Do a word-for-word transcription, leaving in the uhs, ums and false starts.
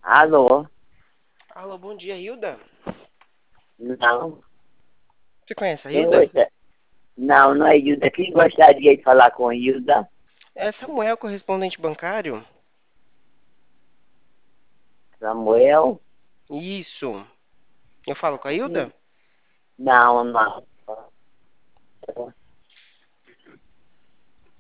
Alô? Alô, bom dia, Hilda. Não. Você conhece a Quem Hilda? gosta? Não, não é Hilda. Quem gostaria de falar com Hilda? É Samuel, correspondente bancário? Samuel? Isso. Eu falo com a Hilda? Não, não.